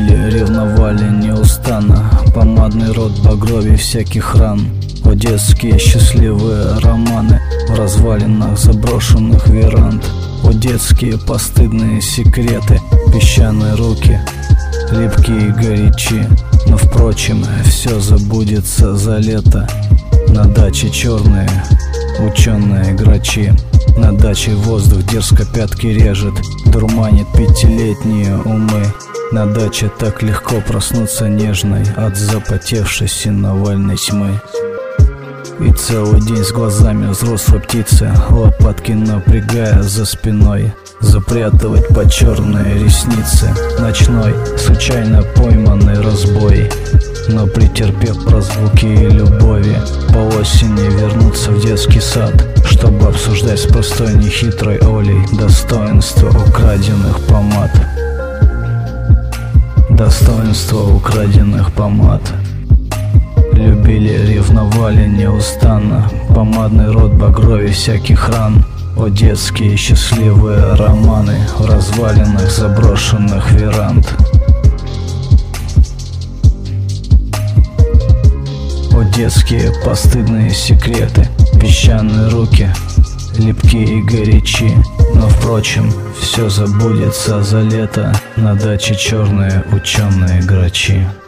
Любили, ревновали неустанно, помадный рот багровей всяких ран. О, детские счастливые романы в развалинах заброшенных веранд. О, детские постыдные секреты, песчаные руки, липкие и горячи. Но, впрочем, все забудется за лето. На даче черные ученые грачи. На даче воздух дерзко пятки режет, дурманит пятилетние умы. На даче так легко проснуться нежной от запотевшей сеновальной тьмы. И целый день с глазами взрослой птицы, лопатки напрягая за спиной, запрятывать под черные ресницы ночной, случайно пойманный разбой. Но претерпев прозвуки и любови, по осени вернуться в детский сад, чтобы обсуждать с простой нехитрой Олей достоинство украденных помад. Достоинство украденных помад. Любили, ревновали неустанно, помадный рот багровей всяких ран. О, детские счастливые романы в развалинах заброшенных веранд. О, детские постыдные секреты, песчаные руки, липкие и горячи. Но, впрочем, все забудется за лето. На даче черные ученые грачи.